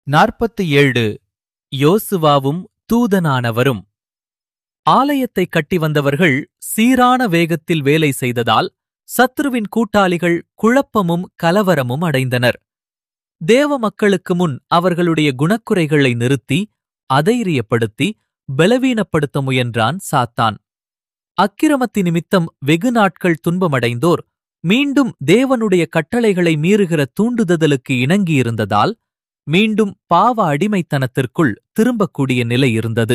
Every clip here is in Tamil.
47 யோசுவாவும் தூதனானவரும். ஆலயத்தைக் கட்டி வந்தவர்கள் சீரான வேகத்தில் வேலை செய்ததால் சத்ருவின் கூட்டாளிகள் குழப்பமும் கலவரமும் அடைந்தனர். தேவ மக்களுக்கு முன் அவர்களுடைய குணக்குறைகளை நிறுத்தி அதைரியப்படுத்தி பலவீனப்படுத்த முயன்றான் சாத்தான். அக்கிரமத்தி நிமித்தம் வெகு நாட்கள் துன்பமடைந்தோர் மீண்டும் தேவனுடைய கட்டளைகளை மீறுகிற தூண்டுதலுக்கு இணங்கியிருந்ததால் மீண்டும் பாவ அடிமைத்தனத்திற்குள் திரும்பக்கூடிய நிலை இருந்தது.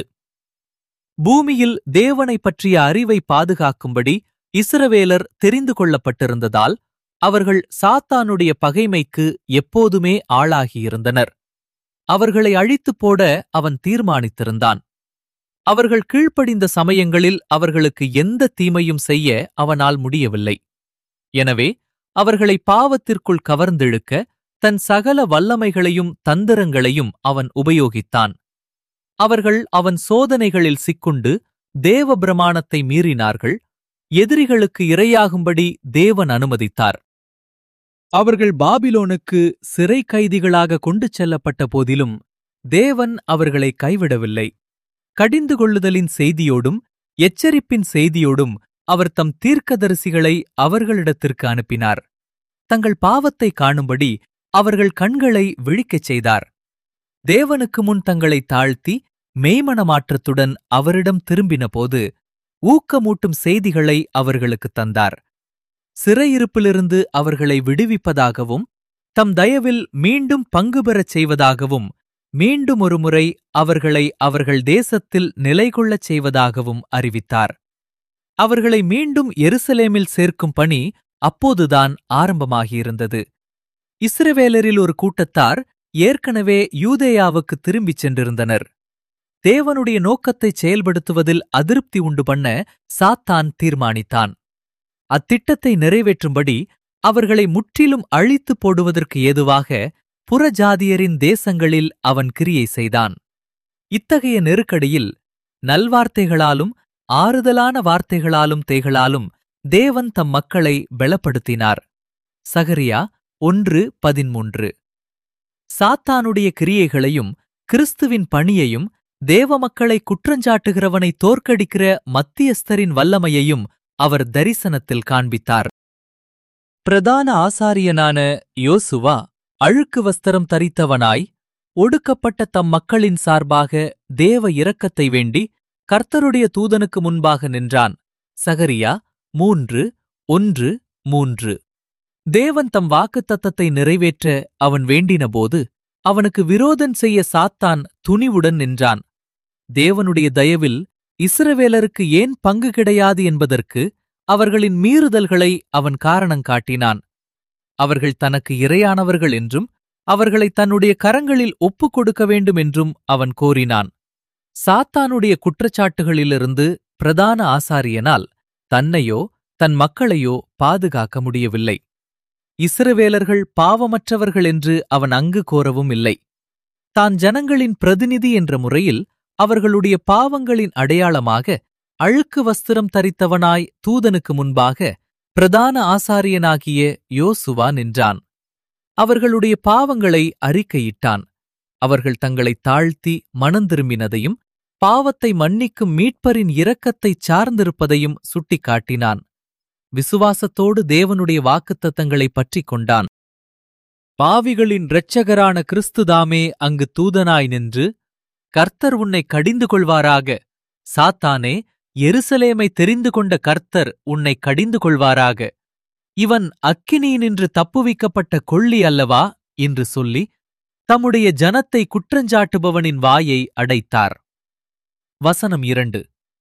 பூமியில் தேவனைப் பற்றிய அறிவை பாதுகாக்கும்படி இஸ்ரவேலர் தெரிந்து கொள்ளப்பட்டிருந்ததால் அவர்கள் சாத்தானுடைய பகைமைக்கு எப்போதுமே ஆளாகியிருந்தனர். அவர்களை அழித்துப் போட அவன் தீர்மானித்திருந்தான். அவர்கள் கீழ்ப்படிந்த சமயங்களில் அவர்களுக்கு எந்த தீமையும் செய்ய அவனால் முடியவில்லை. எனவே அவர்களை பாவத்திற்குள் கவர்ந்திழுக்க தன் சகல வல்லமைகளையும் தந்திரங்களையும் அவன் உபயோகித்தான். அவர்கள் அவன் சோதனைகளில் சிக்குண்டு தேவ பிரமாணத்தை மீறினார்கள். எதிரிகளுக்கு இரையாகும்படி தேவன் அனுமதித்தார். அவர்கள் பாபிலோனுக்கு சிறை கைதிகளாக கொண்டு செல்லப்பட்ட போதிலும் தேவன் அவர்களை கைவிடவில்லை. கடிந்து கொள்ளுதலின் செய்தியோடும் எச்சரிப்பின் செய்தியோடும் அவர் தம் தீர்க்கதரிசிகளை அவர்களிடத்திற்கு அனுப்பினார். தங்கள் பாவத்தை காணும்படி அவர்கள் கண்களை விழிக்கச் செய்தார். தேவனுக்கு முன் தங்களை தாழ்த்தி மெய்மனமாற்றத்துடன் அவரிடம் திரும்பினபோது ஊக்கமூட்டும் செய்திகளை அவர்களுக்குத் தந்தார். சிறையிருப்பிலிருந்து அவர்களை விடுவிப்பதாகவும் தம் தயவில் மீண்டும் பங்கு பெறச் செய்வதாகவும் மீண்டும் ஒருமுறை அவர்களை அவர்கள் தேசத்தில் நிலைகொள்ளச் செய்வதாகவும் அறிவித்தார். அவர்களை மீண்டும் எருசலேமில் சேர்க்கும் பணி அப்போதுதான் ஆரம்பமாகியிருந்தது. இஸ்ரவேலரில் ஒரு கூட்டத்தார் ஏற்கனவே யூதேயாவுக்கு திரும்பிச் சென்றிருந்தனர். தேவனுடைய நோக்கத்தைச் செயல்படுத்துவதில் அதிருப்தி உண்டு பண்ண சாத்தான் தீர்மானித்தான். அத்திட்டத்தை நிறைவேற்றும்படி அவர்களை முற்றிலும் அழித்து போடுவதற்கு ஏதுவாக புறஜாதியரின் தேசங்களில் அவன் கிரியை செய்தான். இத்தகைய நெருக்கடியில் நல்வார்த்தைகளாலும் ஆறுதலான வார்த்தைகளாலும் தேகளாலும் தேவன் தம் மக்களை பலப்படுத்தினார். சகரியா 1:13. சாத்தானுடைய கிரியைகளையும் கிறிஸ்துவின் பணியையும் தேவ மக்களை குற்றஞ்சாட்டுகிறவனை தோற்கடிக்கிற மத்தியஸ்தரின் வல்லமையையும் அவர் தரிசனத்தில் காண்பித்தார். பிரதான ஆசாரியனான யோசுவா அழுக்கு வஸ்திரம் தரித்தவனாய் ஒடுக்கப்பட்ட தம் மக்களின் சார்பாக தேவ இரக்கத்தை வேண்டி கர்த்தருடைய தூதனுக்கு முன்பாக நின்றான். சகரியா 3:1-3. தேவன் தம் வாக்குத்தத்தத்தை நிறைவேற்ற அவன் வேண்டினபோது அவனுக்கு விரோதம் செய்ய சாத்தான் துணிவுடன் நின்றான். தேவனுடைய தயவில் இஸ்ரவேலருக்கு ஏன் பங்கு கிடையாது என்பதற்கு அவர்களின் மீறுதல்களை அவன் காரணம் காட்டினான். அவர்கள் தனக்கு இரையானவர்கள் என்றும் அவர்களை தன்னுடைய கரங்களில் ஒப்புக் கொடுக்க வேண்டும் என்றும் அவன் கோரினான். சாத்தானுடைய குற்றச்சாட்டுகளிலிருந்து பிரதான ஆசாரியனால் தன்னையோ தன் மக்களையோ பாதுகாக்க முடியவில்லை. இஸ்ரவேலர்கள் பாவமற்றவர்கள் என்று அவன் அங்கு கோரவும் இல்லை. தான் ஜனங்களின் பிரதிநிதி என்ற முறையில் அவர்களுடைய பாவங்களின் அடையாளமாக அழுக்கு வஸ்திரம் தரித்தவனாய் தூதனுக்கு முன்பாக பிரதான ஆசாரியனாகிய யோசுவா நின்றான். அவர்களுடைய பாவங்களை அறிக்கையிட்டான். அவர்கள் தங்களை தாழ்த்தி மனந்திரும்பினதையும் பாவத்தை மன்னிக்கும் மீட்பரின் இரக்கத்தைச் சார்ந்திருப்பதையும் சுட்டிக்காட்டினான். விசுவாசத்தோடு தேவனுடைய வாக்குத்தத்தங்களைப் பற்றிக் கொண்டான். பாவிகளின் இரட்சகரான கிறிஸ்துதாமே அங்கு தூதனாய் நின்று, கர்த்தர் உன்னை கடிந்து கொள்வாராக, சாத்தானே, எருசலேமை தெரிந்து கொண்ட கர்த்தர் உன்னை கடிந்து கொள்வாராக, இவன் அக்கினியினின்று தப்புவிக்கப்பட்ட கொள்ளி அல்லவா என்று சொல்லி தம்முடைய ஜனத்தை குற்றஞ்சாட்டுபவனின் வாயை அடைத்தார். வசனம் 2.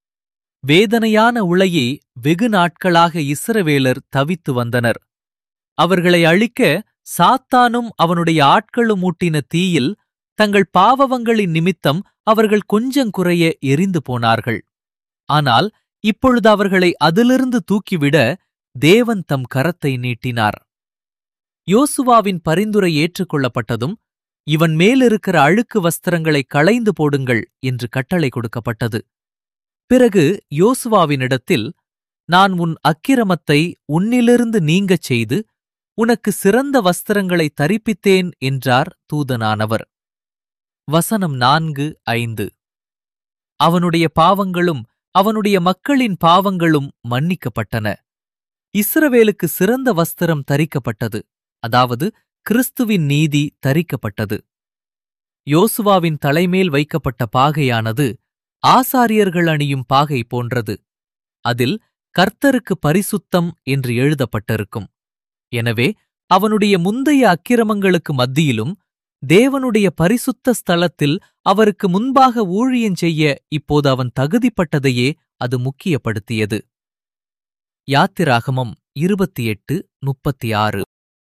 வேதனையான உளையை வெகு நாட்களாக இஸ்ரவேலர் தவித்து வந்தனர். அவர்களை அழிக்க சாத்தானும் அவனுடைய ஆட்களும் மூட்டின தீயில் தங்கள் பாவங்களின் நிமித்தம் அவர்கள் கொஞ்சங்குறைய எரிந்து போனார்கள். ஆனால் இப்பொழுது அவர்களை அதிலிருந்து தூக்கிவிட தேவன் தம் கரத்தை நீட்டினார். யோசுவாவின் பரிந்துரை ஏற்றுக்கொள்ளப்பட்டதும் இவன் மேலிருக்கிற அழுக்கு வஸ்திரங்களை களைந்து போடுங்கள் என்று கட்டளை கொடுக்கப்பட்டது. பிறகு யோசுவாவினிடத்தில், நான் உன் அக்கிரமத்தை உன்னிலிருந்து நீங்கச் செய்து உனக்கு சிறந்த வஸ்திரங்களை தரிப்பித்தேன் என்றார் தூதனானவர். வசனம் 4-5. அவனுடைய பாவங்களும் அவனுடைய மக்களின் பாவங்களும் மன்னிக்கப்பட்டன. இஸ்ரவேலுக்கு சிறந்த வஸ்திரம் தரிக்கப்பட்டது, அதாவது கிறிஸ்துவின் நீதி தரிக்கப்பட்டது. யோசுவாவின் தலைமேல் வைக்கப்பட்ட பாகையானது ஆசாரியர்கள் அணியும் பாகை போன்றது. அதில் கர்த்தருக்கு பரிசுத்தம் என்று எழுதப்பட்டிருக்கும். எனவே அவனுடைய முந்தைய அக்கிரமங்களுக்கு மத்தியிலும் தேவனுடைய பரிசுத்த ஸ்தலத்தில் அவருக்கு முன்பாக ஊழியஞ்செய்ய இப்போது அவன் தகுதிப்பட்டதையே அது முக்கியப்படுத்தியது. யாத்திராகமம் 28:36.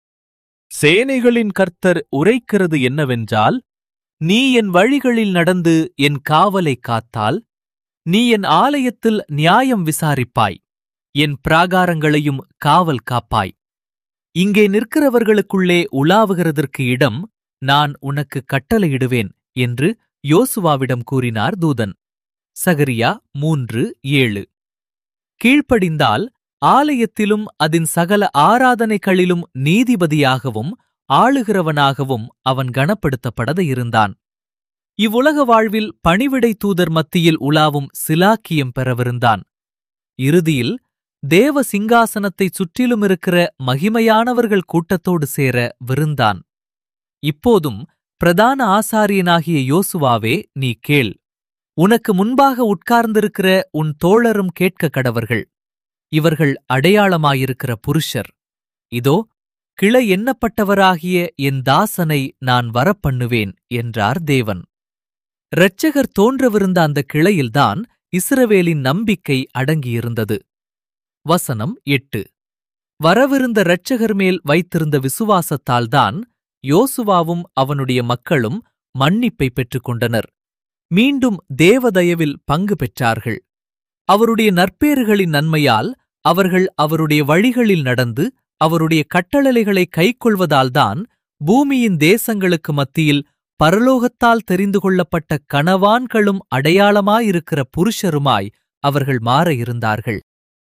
சேனைகளின் கர்த்தர் உரைக்கிறது என்னவென்றால், நீ என் வழிகளில் நடந்து என் காவலைக் காத்தால், நீ என் ஆலயத்தில் நியாயம் விசாரிப்பாய், என் பிராகாரங்களையும் காவல் காப்பாய். இங்கே நிற்கிறவர்களுக்குள்ளே உலாவுகிறதற்கு இடம் நான் உனக்கு கட்டளையிடுவேன் என்று யோசுவாவிடம் கூறினார் தூதன். சகரியா 3:7. கீழ்ப்படிந்தால் ஆலயத்திலும் அதன் சகல ஆராதனைகளிலும் நீதிபதியாகவும் ஆளுகிறவனாகவும் அவன் கனப்படுத்தப்பட இருந்தான். இவ்வுலக வாழ்வில் பணிவிடை தூதர் மத்தியில் உலாவும் சிலாக்கியம் பெறவிருந்தான். இறுதியில் தேவ சிங்காசனத்தைச் சுற்றிலும் இருக்கிற மகிமையானவர்கள் கூட்டத்தோடு சேர விருந்தான். இப்போதும் பிரதான ஆசாரியனாகிய யோசுவாவே, நீ கேள். உனக்கு முன்பாக உட்கார்ந்திருக்கிற உன் தோழரும் கேட்க கடவர்கள். இவர்கள் அடையாளமாயிருக்கிற புருஷர். இதோ, கிளை எண்ணப்பட்டவராகிய என் தாசனை நான் வரப்பண்ணுவேன் என்றார் தேவன். இரட்சகர் தோன்றவிருந்த அந்த கிளையில்தான் இஸ்ரவேலின் நம்பிக்கை அடங்கியிருந்தது. வசனம் 8. வரவிருந்த இரட்சகர் மேல் வைத்திருந்த விசுவாசத்தால்தான் யோசுவாவும் அவனுடைய மக்களும் மன்னிப்பை பெற்றுக்கொண்டனர். மீண்டும் தேவதயவில் பங்கு பெற்றார்கள். அவருடைய நற்பேறுகளின் நன்மையால் அவர்கள் அவருடைய வழிகளில் நடந்து அவருடைய கட்டளைகளை கைக்கொள்வதால்தான் பூமியின் தேசங்களுக்கு மத்தியில் பரலோகத்தால் தெரிந்து கொள்ளப்பட்ட கனவான்களும் அடையாளமாயிருக்கிற புருஷருமாய் அவர்கள் மாற இருந்தார்கள்.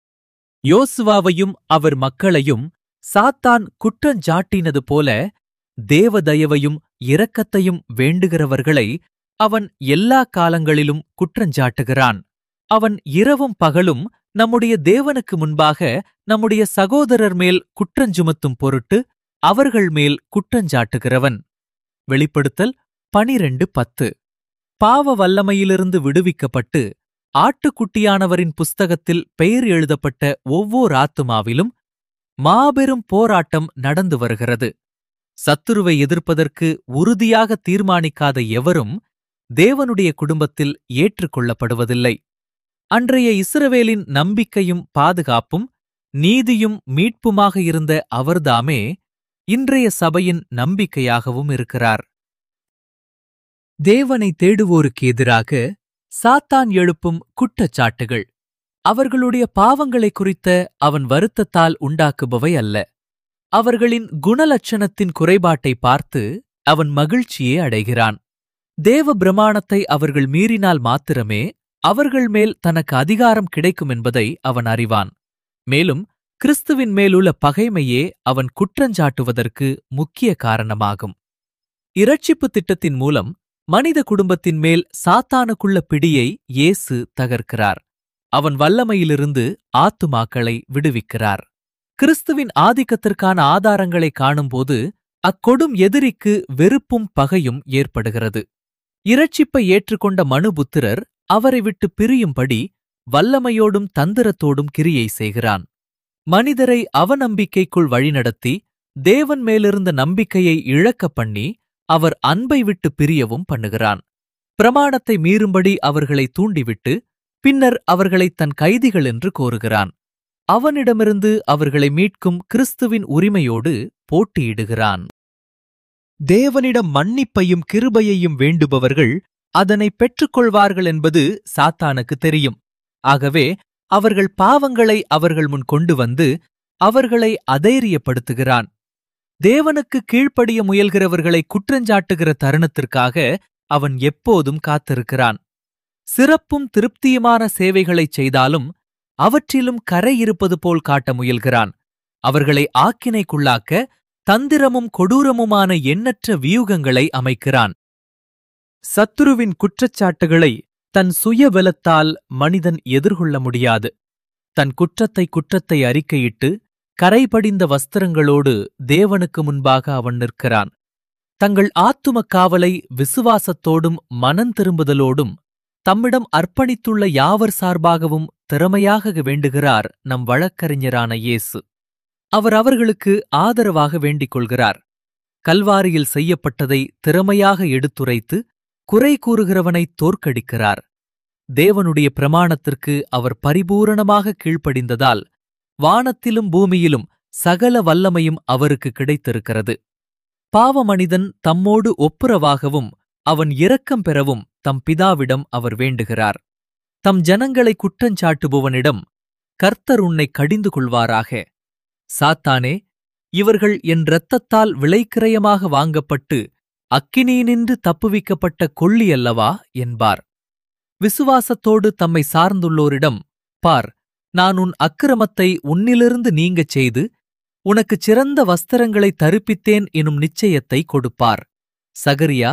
யோசுவாவையும் அவர் மக்களையும் சாத்தான் குற்றஞ்சாட்டினது போல தேவதயவையும் இரக்கத்தையும் வேண்டுகிறவர்களை அவன் எல்லா காலங்களிலும் குற்றஞ்சாட்டுகிறான். அவன் இரவும் பகலும் நம்முடைய தேவனுக்கு முன்பாக நம்முடைய சகோதரர் மேல் குற்றஞ்சுமத்தும் பொருட்டு அவர்கள் மேல் குற்றஞ்சாட்டுகிறவன். வெளிப்படுத்தல் 12:10. பாவ வல்லமையிலிருந்து விடுவிக்கப்பட்டு ஆட்டுக்குட்டியானவரின் புஸ்தகத்தில் பெயர் எழுதப்பட்ட ஒவ்வொரு ஆத்துமாவிலும் மாபெரும் போராட்டம் நடந்து வருகிறது. சத்துருவை எதிர்ப்பதற்கு உறுதியாக தீர்மானிக்காத எவரும் தேவனுடைய குடும்பத்தில் ஏற்றுக்கொள்ளப்படுவதில்லை. அன்றைய இஸ்ரவேலின் நம்பிக்கையும் பாதுகாப்பும் நீதியும் மீட்புமாக இருந்த அவர்தாமே இன்றைய சபையின் நம்பிக்கையாகவும் இருக்கிறார். தேவனை தேடுவோருக்கு எதிராக சாத்தான் எழுப்பும் குற்றச்சாட்டுகள் அவர்களுடைய பாவங்களை குறித்த அவன் வருத்தத்தால் உண்டாக்குபவை அல்ல. அவர்களின் குணலட்சணத்தின் குறைபாட்டை பார்த்து அவன் மகிழ்ச்சியே அடைகிறான். தேவ பிரமாணத்தை அவர்கள் மீறினால் மாத்திரமே அவர்கள் மேல் தனக்கு அதிகாரம் கிடைக்கும் என்பதை அவன் அறிவான். மேலும் கிறிஸ்துவின் மேலுள்ள பகைமையே அவன் குற்றஞ்சாட்டுவதற்கு முக்கிய காரணமாகும். இரட்சிப்பு திட்டத்தின் மூலம் மனித குடும்பத்தின் மேல் சாத்தானுக்குள்ள பிடியை இயேசு தகர்க்கிறார். அவன் வல்லமையிலிருந்து ஆத்துமாக்களை விடுவிக்கிறார். கிறிஸ்துவின் ஆதிக்கத்திற்கான ஆதாரங்களை காணும்போது அக்கொடும் எதிரிக்கு வெறுப்பும் பகையும் ஏற்படுகிறது. இரட்சிப்பை ஏற்றுக்கொண்ட மனுபுத்திரர் அவரை விட்டு பிரியும்படி வல்லமையோடும் தந்திரத்தோடும் கிரியை செய்கிறான். மனிதரை அவநம்பிக்கைக்குள் வழிநடத்தி தேவன் மேலிருந்த நம்பிக்கையை இழக்கப் பண்ணி அவர் அன்பை விட்டு பிரியவும் பண்ணுகிறான். பிரமாணத்தை மீறும்படி அவர்களை தூண்டிவிட்டு பின்னர் அவர்களை தன் கைதிகள் என்று கோருகிறான். அவனிடமிருந்து அவர்களை மீட்கும் கிறிஸ்துவின் உரிமையோடு போட்டியிடுகிறான். தேவனிடம் மன்னிப்பையும் கிருபையையும் வேண்டுபவர்கள் அதனை பெற்றுக்கொள்வார்கள் என்பது சாத்தானுக்கு தெரியும். ஆகவே அவர்கள் பாவங்களை அவர்கள் முன் கொண்டு வந்து அவர்களை அதைரியப்படுத்துகிறான். தேவனுக்கு கீழ்ப்படிய முயல்கிறவர்களை குற்றஞ்சாட்டுகிற தருணத்திற்காக அவன் எப்போதும் காத்திருக்கிறான். சிறப்பும் திருப்தியுமான சேவைகளைச் செய்தாலும் அவற்றிலும் கரை இருப்பது போல் காட்ட முயல்கிறான். அவர்களை ஆக்கினைக்குள்ளாக்க தந்திரமும் கொடூரமுமான எண்ணற்ற வியூகங்களை அமைக்கிறான். சத்துருவின் குற்றச்சாட்டுகளை தன் சுயபலத்தால் மனிதன் எதிர்கொள்ள முடியாது. தன் குற்றத்தை அறிக்கையிட்டு கரைபடிந்த வஸ்திரங்களோடு தேவனுக்கு முன்பாக அவன் நிற்கிறான். தங்கள் ஆத்தும காவலை விசுவாசத்தோடும் மனந்திரும்புதலோடும் தம்மிடம் அர்ப்பணித்துள்ள யாவர் சார்பாகவும் திறமையாக வேண்டுகிறார் நம் வழக்கறிஞரான இயேசு. அவர் அவர்களுக்கு ஆதரவாக வேண்டிக் கொள்கிறார். கல்வாரியில் செய்யப்பட்டதை திறமையாக எடுத்துரைத்து குறை கூறுகிறவனை தோற்கடிக்கிறார். தேவனுடைய பிரமாணத்திற்கு அவர் பரிபூரணமாக கீழ்ப்படிந்ததால் வானத்திலும் பூமியிலும் சகல வல்லமையும் அவருக்கு கிடைத்திருக்கிறது. பாவ மனிதன் தம்மோடு ஒப்புரவாகவும் அவன் இரக்கம் பெறவும் தம் பிதாவிடம் அவர் வேண்டுகிறார். தம் ஜனங்களை குற்றஞ்சாட்டுபவனிடம் கர்த்தர் உன்னை கடிந்து கொள்வாராக. சாத்தானே, இவர்கள் என் இரத்தத்தால் விலைக்கிரயமாக வாங்கப்பட்டு அக்கினியினின்று தப்புவிக்கப்பட்ட கொள்ளி அல்லவா என்பார். விசுவாசத்தோடு தம்மை சார்ந்துள்ளோரிடம், பார், நான் உன் அக்கிரமத்தை உன்னிலிருந்து நீங்கச் செய்து உனக்குச் சிறந்த வஸ்திரங்களை தரிப்பித்தேன் எனும் நிச்சயத்தை கொடுப்பார். சகரியா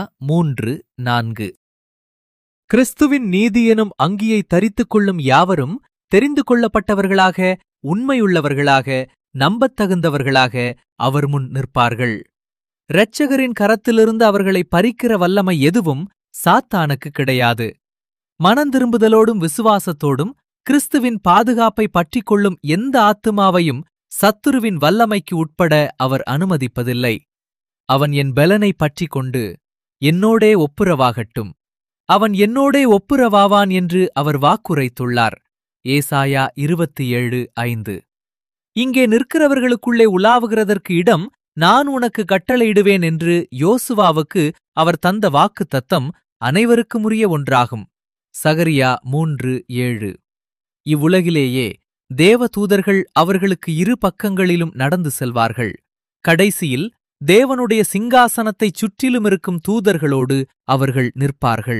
3:4. கிறிஸ்துவின் நீதி எனும் அங்கியை தரித்துக் கொள்ளும் யாவரும் தெரிந்து கொள்ளப்பட்டவர்களாக, உண்மையுள்ளவர்களாக, நம்பத்தகுந்தவர்களாக அவர் முன் நிற்பார்கள். இரட்சகரின் கரத்திலிருந்து அவர்களை பறிக்கிற வல்லமை எதுவும் சாத்தானுக்கு கிடையாது. மனந்திரும்புதலோடும் விசுவாசத்தோடும் கிறிஸ்துவின் பாதுகாப்பை பற்றிக் கொள்ளும் எந்த ஆத்துமாவையும் சத்துருவின் வல்லமைக்கு உட்பட அவர் அனுமதிப்பதில்லை. அவன் என் பெலனை பற்றிக் கொண்டு என்னோடே ஒப்புரவாகட்டும், அவன் என்னோடே ஒப்புரவாவான் என்று அவர் வாக்குரைத்துள்ளார். ஏசாயா 27:5. இங்கே நிற்கிறவர்களுக்குள்ளே உலாவுகிறதற்கு இடம் நான் உனக்கு கட்டளையிடுவேன் என்று யோசுவாவுக்கு அவர் தந்த வாக்குத்தத்தம் அனைவருக்குமுரிய ஒன்றாகும். சகரியா 3:7. இவ்வுலகிலேயே தேவதூதர்கள் அவர்களுக்கு இரு பக்கங்களிலும் நடந்து செல்வார்கள். கடைசியில் தேவனுடைய சிங்காசனத்தைச் சுற்றிலும் இருக்கும் தூதர்களோடு அவர்கள் நிற்பார்கள்.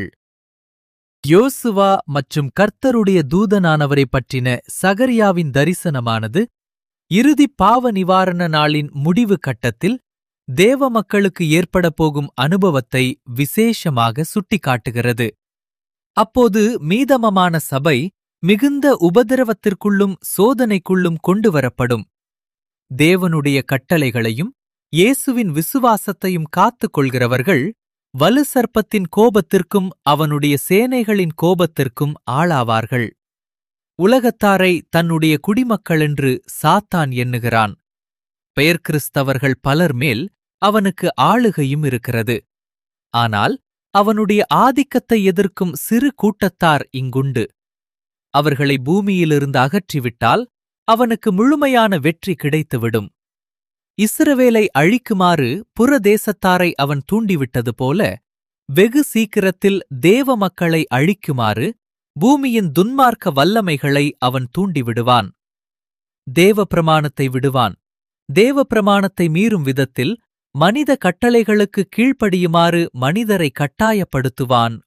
யோசுவா மற்றும் கர்த்தருடைய தூதனானவரைப் பற்றின சகரியாவின் தரிசனமானது இறுதி பாவ நிவாரண நாளின் முடிவு கட்டத்தில் தேவ மக்களுக்கு ஏற்படப் போகும் அனுபவத்தை விசேஷமாக சுட்டிக்காட்டுகிறது. அப்போது மீதமமான சபை மிகுந்த உபதிரவத்திற்குள்ளும் சோதனைக்குள்ளும் கொண்டுவரப்படும். தேவனுடைய கட்டளைகளையும் இயேசுவின் விசுவாசத்தையும் காத்துக் கொள்கிறவர்கள் வலு சர்ப்பத்தின் கோபத்திற்கும் அவனுடைய சேனைகளின் கோபத்திற்கும் ஆளாவார்கள். உலகத்தாரை தன்னுடைய குடிமக்களென்று சாத்தான் எண்ணுகிறான். பெயர் கிறிஸ்தவர்கள் பலர் மேல் அவனுக்கு ஆளுகையும் இருக்கிறது. ஆனால் அவனுடைய ஆதிக்கத்தை எதிர்க்கும் சிறு கூட்டத்தார் இங்குண்டு. அவர்களை பூமியிலிருந்து அகற்றிவிட்டால் அவனுக்கு முழுமையான வெற்றி கிடைத்துவிடும். இஸ்ரவேலை அழிக்குமாறு புறதேசத்தாரை அவன் தூண்டிவிட்டது போல வெகு சீக்கிரத்தில் தேவ மக்களை அழிக்குமாறு பூமியின் துன்மார்க்க வல்லமைகளை அவன் தூண்டிவிடுவான். தேவ பிரமாணத்தை விடுவான். தேவ பிரமாணத்தை மீறும் விதத்தில் மனித கட்டளைகளுக்கு கீழ்ப்படியுமாறு மனிதரை கட்டாயப்படுத்துவான்.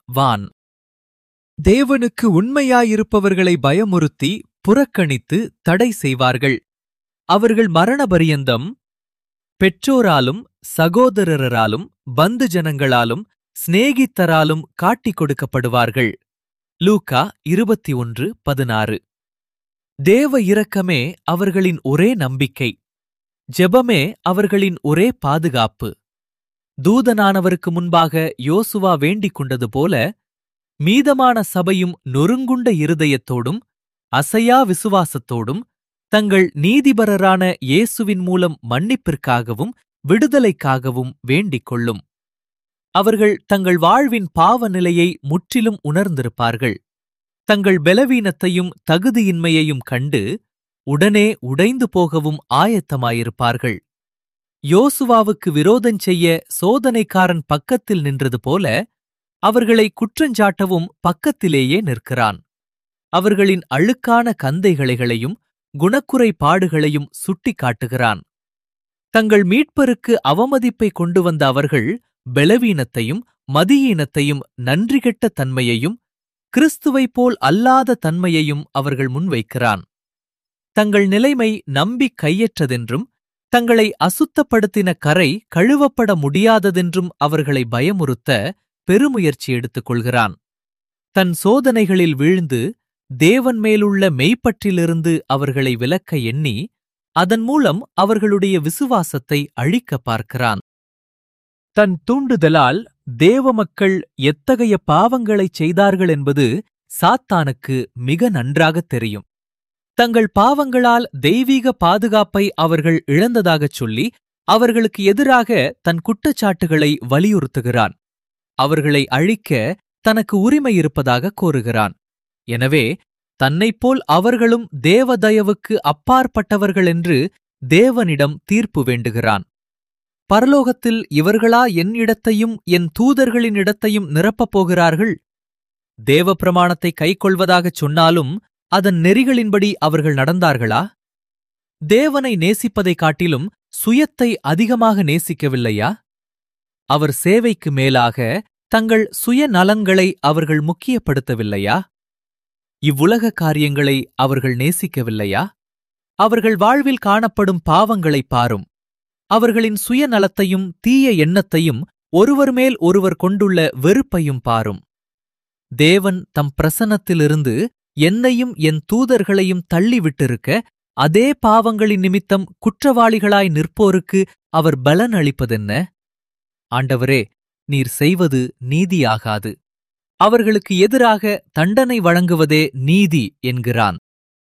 தேவனுக்கு உண்மையாயிருப்பவர்களை பயமுறுத்தி புறக்கணித்து தடை செய்வார்கள். அவர்கள் மரணபரியந்தம் பெற்றோராலும் சகோதரராலும் பந்து ஜனங்களாலும் சிநேகித்தராலும் காட்டிக் கொடுக்கப்படுவார்கள். லூக்கா 21:16. தேவ இரக்கமே அவர்களின் ஒரே நம்பிக்கை. ஜெபமே அவர்களின் ஒரே பாதுகாப்பு. தூதனானவருக்கு முன்பாக யோசுவா வேண்டிக் கொண்டது போல மீதமான சபையும் நொறுங்குண்ட இருதயத்தோடும் அசையா விசுவாசத்தோடும் தங்கள் நீதிபரரான இயேசுவின் மூலம் மன்னிப்பிற்காகவும் விடுதலைக்காகவும் வேண்டிக் கொள்ளும். அவர்கள் தங்கள் வாழ்வின் பாவ நிலையை முற்றிலும் உணர்ந்திருப்பார்கள். தங்கள் பலவீனத்தையும் தகுதியின்மையையும் கண்டு உடனே உடைந்து போகவும் ஆயத்தமாயிருப்பார்கள். யோசுவாவுக்கு விரோதஞ்செய்ய சோதனைக்காரன் பக்கத்தில் நின்றது போல அவர்களை குற்றஞ்சாட்டவும் பக்கத்திலேயே நிற்கிறான். அவர்களின் அழுக்கான கந்தைகளைகளையும் குணக்குறைபாடுகளையும் சுட்டிக்காட்டுகிறான். தங்கள் மீட்பருக்கு அவமதிப்பை கொண்டு வந்த அவர்கள் பலவீனத்தையும் மதியீனத்தையும் நன்றிகெட்ட தன்மையையும் கிறிஸ்துவைப் போல் அல்லாத தன்மையையும் அவர்கள் முன்வைக்கிறான். தங்கள் நிலைமை நம்பிக் கையற்றதென்றும் தங்களை அசுத்தப்படுத்தின கரை கழுவப்பட முடியாததென்றும் அவர்களை பயமுறுத்த பெருமுயற்சி எடுத்துக் கொள்கிறான். தன் சோதனைகளில் வீழ்ந்து தேவன் மேலுள்ள மெய்ப்பற்றிலிருந்து அவர்களை விலக்க எண்ணி அதன் மூலம் அவர்களுடைய விசுவாசத்தை அழிக்க பார்க்கிறான். தன் தூண்டுதலால் தேவ மக்கள் எத்தகைய பாவங்களைச் செய்தார்கள் என்பது சாத்தானுக்கு மிக நன்றாகத் தெரியும். தங்கள் பாவங்களால் தெய்வீக பாதுகாப்பை அவர்கள் இழந்ததாகச் சொல்லி அவர்களுக்கு எதிராக தன் குற்றச்சாட்டுகளை வலியுறுத்துகிறான். அவர்களை அழிக்க தனக்கு உரிமை இருப்பதாக கோருகிறான். எனவே தன்னைப்போல் அவர்களும் தேவதயவுக்கு அப்பாற்பட்டவர்கள் என்று தேவனிடம் தீர்ப்பு வேண்டுகிறான். பரலோகத்தில் இவர்களா என் இடத்தையும் என் தூதர்களின் இடத்தையும் நிரப்பப் போகிறார்கள்? தேவ பிரமாணத்தை கைக்கொள்வதாகச் சொன்னாலும் அதன் நெறிகளின்படி அவர்கள் நடந்தார்களா? தேவனை நேசிப்பதைக் காட்டிலும் சுயத்தை அதிகமாக நேசிக்கவில்லையா? அவர் சேவைக்கு மேலாக தங்கள் சுயநலன்களை அவர்கள் முக்கியப்படுத்தவில்லையா? இவ்வுலக காரியங்களை அவர்கள் நேசிக்கவில்லையா? அவர்கள் வாழ்வில் காணப்படும் பாவங்களைப் பாரும். அவர்களின் சுயநலத்தையும் தீய எண்ணத்தையும் ஒருவர் மேல் ஒருவர் கொண்டுள்ள வெறுப்பையும் பாரும். தேவன் தம் பிரசன்னத்திலிருந்து என்னையும் என் தூதர்களையும் தள்ளிவிட்டிருக்க அதே பாவங்களின் நிமித்தம் குற்றவாளிகளாய் நிற்போருக்கு அவர் பலன் அளிப்பதென்ன? ஆண்டவரே, நீர் செய்வது நீதியாகாது. அவர்களுக்கு எதிராக தண்டனை வழங்குவதே நீதி என்கிறான்.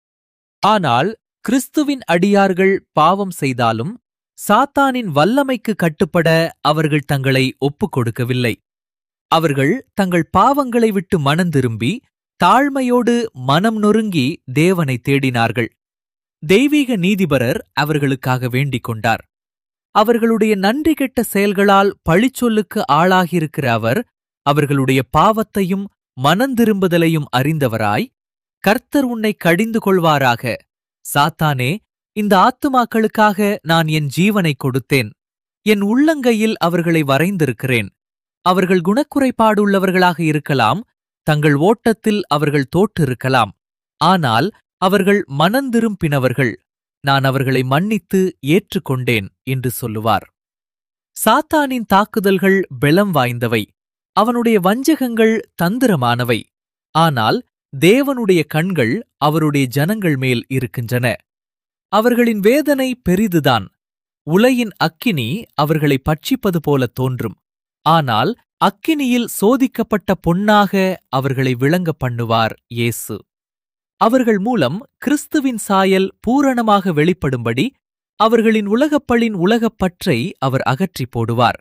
ஆனால் கிறிஸ்துவின் அடியார்கள் பாவம் செய்தாலும் சாத்தானின் வல்லமைக்கு கட்டுப்பட அவர்கள் தங்களை ஒப்புக் கொடுக்கவில்லை. அவர்கள் தங்கள் பாவங்களை விட்டு மனந்திரும்பி தாழ்மையோடு மனம் நொறுங்கி தேவனை தேடினார்கள். தெய்வீக நீதிபரர் அவர்களுக்காக வேண்டிக் கொண்டார். அவர்களுடைய நன்றி கெட்ட செயல்களால் பழிச்சொல்லுக்கு ஆளாகியிருக்கிற அவர் அவர்களுடைய பாவத்தையும் மனந்திரும்புதலையும் அறிந்தவராய், கர்த்தர் உன்னை கடிந்து கொள்வாராக, சாத்தானே, இந்த ஆத்துமாக்களுக்காக நான் என் ஜீவனை கொடுத்தேன், என் உள்ளங்கையில் அவர்களை வரைந்திருக்கிறேன். அவர்கள் குணக்குறைபாடுள்ளவர்களாக இருக்கலாம், தங்கள் ஓட்டத்தில் அவர்கள் தோற்றிருக்கலாம், ஆனால் அவர்கள் மனந்திரும்பினவர்கள், நான் அவர்களை மன்னித்து ஏற்றுக்கொண்டேன் என்று சொல்லுவார். சாத்தானின் தாக்குதல்கள் பெலம் வாய்ந்தவை, அவனுடைய வஞ்சகங்கள் தந்திரமானவை. ஆனால் தேவனுடைய கண்கள் அவருடைய ஜனங்கள் மேல் இருக்கின்றன. அவர்களின் வேதனை பெரிதுதான். உலையின் அக்கினி அவர்களை பட்சிப்பது போல தோன்றும். ஆனால் அக்கினியில் சோதிக்கப்பட்ட பொன்னாக அவர்களை விளங்க பண்ணுவார் இயேசு. அவர்கள் மூலம் கிறிஸ்துவின் சாயல் பூரணமாக வெளிப்படும்படி அவர்களின் உலகப்பழின் உலகப்பற்றை அவர் அகற்றிப் போடுவார்.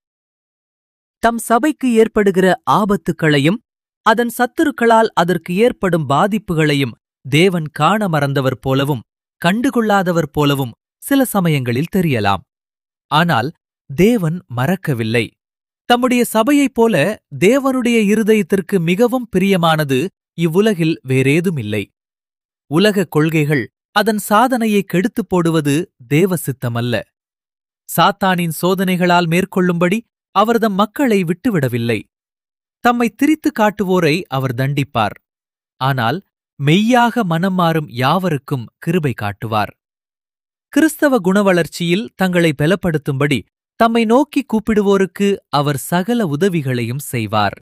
தம் சபைக்கு ஏற்படுகிற ஆபத்துக்களையும் அதன் சத்துருக்களால் அதற்கு ஏற்படும் பாதிப்புகளையும் தேவன் காண மறந்தவர் போலவும் கண்டுகொள்ளாதவர் போலவும் சில சமயங்களில் தெரியலாம். ஆனால் தேவன் மறக்கவில்லை. தம்முடைய சபையைப் போல தேவனுடைய இருதயத்திற்கு மிகவும் பிரியமானது இவ்வுலகில் வேறேதுமில்லை. உலகக் கொள்கைகள் அதன் சாதனையை கெடுத்துப் போடுவது தேவ சித்தமல்ல. சாத்தானின் சோதனைகளால் மேற்கொள்ளும்படி அவர் தம் மக்களை விட்டுவிடவில்லை. தம்மை திரித்துக் காட்டுவோரை அவர் தண்டிப்பார். ஆனால் மெய்யாக மனம் மாறும் யாவருக்கும் கிருபை காட்டுவார். கிறிஸ்தவ குணவளர்ச்சியில் தங்களை பலப்படுத்தும்படி தம்மை நோக்கி கூப்பிடுவோருக்கு அவர் சகல உதவிகளையும் செய்வார்.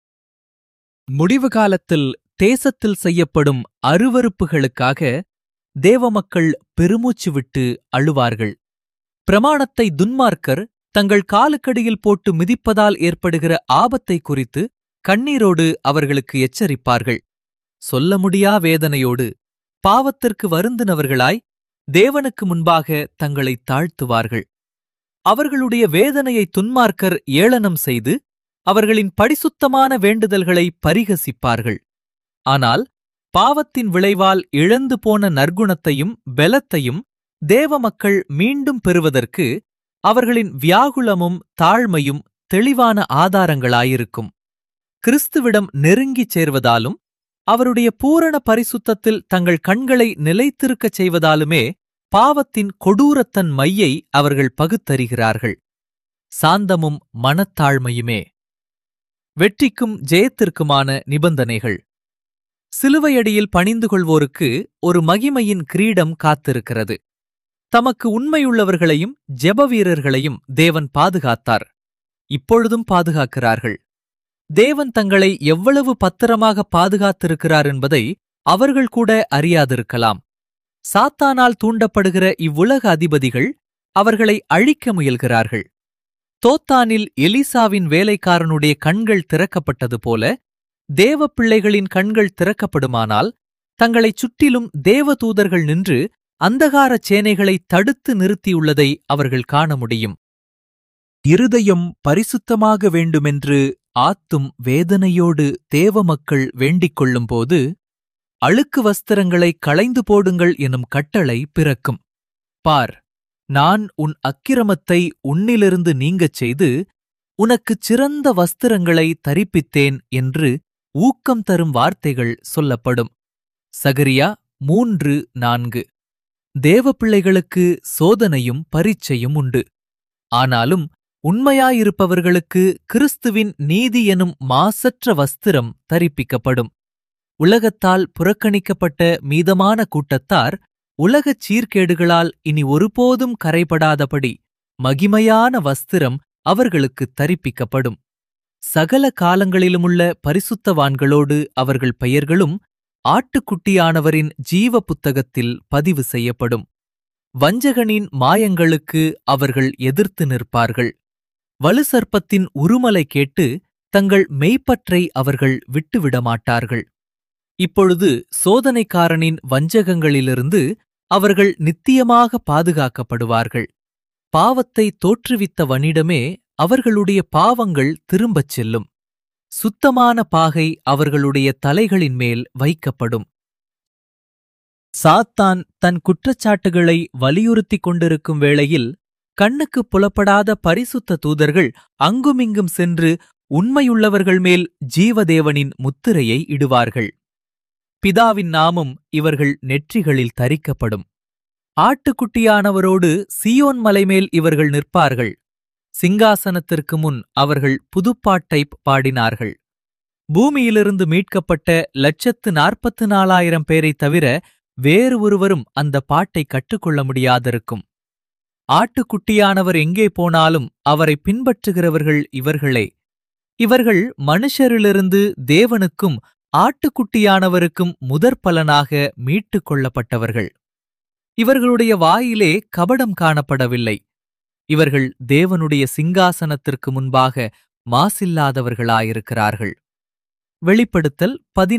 முடிவு காலத்தில் தேசத்தில் செய்யப்படும் அருவருப்புகளுக்காக தேவமக்கள் பெருமூச்சு விட்டு அழுவார்கள். பிரமாணத்தை துன்மார்க்கர் தங்கள் காலுக்கடியில் போட்டு மிதிப்பதால் ஏற்படுகிற ஆபத்தை குறித்து கண்ணீரோடு அவர்களுக்கு எச்சரிப்பார்கள். சொல்ல முடியா வேதனையோடு பாவத்திற்கு வருந்தினவர்களாய் தேவனுக்கு முன்பாக தங்களை தாழ்த்துவார்கள். அவர்களுடைய வேதனையை துன்மார்க்கர் ஏளனம் செய்து அவர்களின் பரிசுத்தமான வேண்டுதல்களை பரிகசிப்பார்கள். ஆனால் பாவத்தின் விளைவால் இழந்து போன நற்குணத்தையும் பெலத்தையும் தேவ மக்கள் மீண்டும் பெறுவதற்கு அவர்களின் வியாகுலமும் தாழ்மையும் தெளிவான ஆதாரங்களாயிருக்கும். கிறிஸ்துவிடம் நெருங்கிச் சேர்வதாலும் அவருடைய பூரண பரிசுத்தத்தில் தங்கள் கண்களை நிலைத்திருக்கச் செய்வதாலுமே பாவத்தின் கொடூரத்தன் மையை அவர்கள் பகுத்தறிகிறார்கள். சாந்தமும் மனத்தாழ்மையுமே வெற்றிக்கும் ஜெயத்திற்குமான நிபந்தனைகள். சிலுவையடியில் பணிந்து கொள்வோருக்கு ஒரு மகிமையின் கிரீடம் காத்திருக்கிறது. தமக்கு உண்மையுள்ளவர்களையும் ஜெப வீரர்களையும் தேவன் பாதுகாத்தார். இப்பொழுதும் பாதுகாக்கிறார்கள். தேவன் தங்களை எவ்வளவு பத்திரமாக பாதுகாத்திருக்கிறார் என்பதை அவர்கள் கூட அறியாதிருக்கலாம். சாத்தானால் தூண்டப்படுகிற இவ்வுலக அதிபதிகள் அவர்களை அழிக்க முயல்கிறார்கள். தோத்தானில் எலிசாவின் வேலைக்காரனுடைய கண்கள் திறக்கப்பட்டது போல தேவ பிள்ளைகளின் கண்கள் திறக்கப்படுமானால் தங்களைச் சுற்றிலும் தேவதூதர்கள் நின்று அந்தகாரச் சேனைகளை தடுத்து நிறுத்தியுள்ளதை அவர்கள் காண முடியும். இருதயம் பரிசுத்தமாக வேண்டுமென்று ஆத்தும் வேதனையோடு தேவ மக்கள் வேண்டிக் கொள்ளும்போது அழுக்கு வஸ்திரங்களை களைந்து போடுங்கள் எனும் கட்டளை பிறக்கும். பார், நான் உன் அக்கிரமத்தை உன்னிலிருந்து நீங்கச் செய்து உனக்குச் சிறந்த வஸ்திரங்களை தரிப்பித்தேன் என்று ஊக்கம் தரும் வார்த்தைகள் சொல்லப்படும். சகரியா 3:4. தேவப்பிள்ளைகளுக்கு சோதனையும் பரீட்சையும் உண்டு. ஆனாலும் உண்மையாயிருப்பவர்களுக்கு கிறிஸ்துவின் நீதி எனும் மாசற்ற வஸ்திரம் தரிப்பிக்கப்படும். உலகத்தால் புறக்கணிக்கப்பட்ட மீதமான கூட்டத்தார் உலகச் சீர்கேடுகளால் இனி ஒருபோதும் கரைபடாதபடி மகிமையான வஸ்திரம் அவர்களுக்கு தரிப்பிக்கப்படும். சகல காலங்களிலுமுள்ள பரிசுத்தவான்களோடு அவர்கள் பெயர்களும் ஆட்டுக்குட்டியானவரின் ஜீவ புத்தகத்தில் பதிவு செய்யப்படும். வஞ்சகனின் மாயங்களுக்கு அவர்கள் எதிர்த்து நிற்பார்கள். வலுசர்ப்பத்தின் உருமலை கேட்டு தங்கள் மெய்ப்பற்றை அவர்கள் விட்டுவிடமாட்டார்கள். இப்பொழுது சோதனைக்காரனின் வஞ்சகங்களிலிருந்து அவர்கள் நித்தியமாக பாதுகாக்கப்படுவார்கள். பாவத்தை தோற்றுவித்தவனிடமே அவர்களுடைய பாவங்கள் திரும்பச் செல்லும். சுத்தமான பாகை அவர்களுடைய தலைகளின் மேல் வைக்கப்படும். சாத்தான் தன் குற்றச்சாட்டுகளை வலியுறுத்திக் கொண்டிருக்கும் வேளையில் கண்ணுக்குப் புலப்படாத பரிசுத்த தூதர்கள் அங்குமிங்கும் சென்று உண்மையுள்ளவர்கள் மேல் ஜீவதேவனின் முத்திரையை இடுவார்கள். பிதாவின் நாமம் இவர்கள் நெற்றிகளில் தரிக்கப்படும். ஆட்டுக்குட்டியானவரோடு சீயோன் மலைமேல் இவர்கள் நிற்பார்கள். சிங்காசனத்திற்கு முன் அவர்கள் புதுப்பாட்டைப் பாடினார்கள். பூமியிலிருந்து மீட்கப்பட்ட 144,000 பேரைத் தவிர வேறு ஒருவரும் அந்த பாட்டை கற்றுக்கொள்ள முடியாதிருக்கும். ஆட்டுக்குட்டியானவர் எங்கே போனாலும் அவரை பின்பற்றுகிறவர்கள் இவர்களே. இவர்கள் மனுஷரிலிருந்து தேவனுக்கும் ஆட்டுக்குட்டியானவருக்கும் முதற்பலனாக மீட்டுக் கொள்ளப்பட்டவர்கள். இவர்களுடைய வாயிலே கபடம் காணப்படவில்லை. இவர்கள் தேவனுடைய சிங்காசனத்திற்கு முன்பாக மாசில்லாதவர்களாயிருக்கிறார்கள். வெளிப்படுத்தல்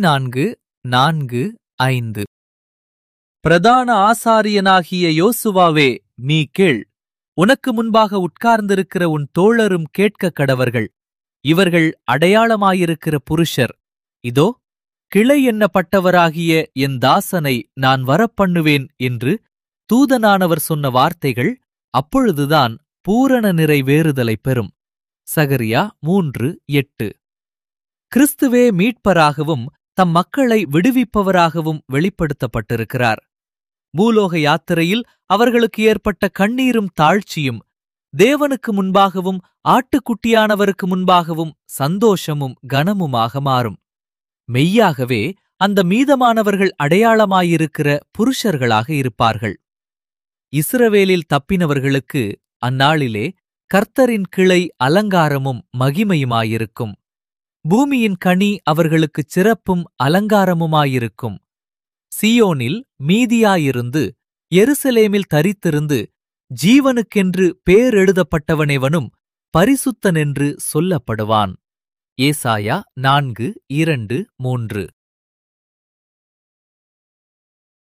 14:4-5. பிரதான ஆசாரியனாகிய யோசுவாவே, நீ கேள். உனக்கு முன்பாக உட்கார்ந்திருக்கிற உன் தோழரும் கேட்கக் கடவர்கள். இவர்கள் அடையாளமாயிருக்கிற புருஷர். இதோ, கிளை எண்ணப்பட்டவராகிய என் தாசனை நான் வரப்பண்ணுவேன் என்று தூதனானவர் சொன்ன வார்த்தைகள் அப்பொழுதுதான் பூரண நிறைவேறுதலைப் பெறும். சகரியா 3:8. கிறிஸ்துவே மீட்பராகவும் தம் மக்களை விடுவிப்பவராகவும் வெளிப்படுத்தப்பட்டிருக்கிறார். பூலோக யாத்திரையில் அவர்களுக்கு ஏற்பட்ட கண்ணீரும் தாழ்ச்சியும் தேவனுக்கு முன்பாகவும் ஆட்டுக்குட்டியானவருக்கு முன்பாகவும் சந்தோஷமும் கனமுமாக மாறும். மெய்யாகவே அந்த மீதமானவர்கள் அடையாளமாயிருக்கிற புருஷர்களாக இருப்பார்கள். இஸ்ரவேலில் தப்பினவர்களுக்கு அந்நாளிலே கர்த்தரின் கிளை அலங்காரமும் மகிமையுமாயிருக்கும். பூமியின் கனி அவர்களுக்குச் சிறப்பும் அலங்காரமுமாயிருக்கும். சீயோனில் மீதியாயிருந்து எருசலேமில் தரித்திருந்து ஜீவனுக்கென்று பேரெழுதப்பட்டவனெவனும் பரிசுத்தனென்று சொல்லப்படுவான். ஏசாயா 4:2-3.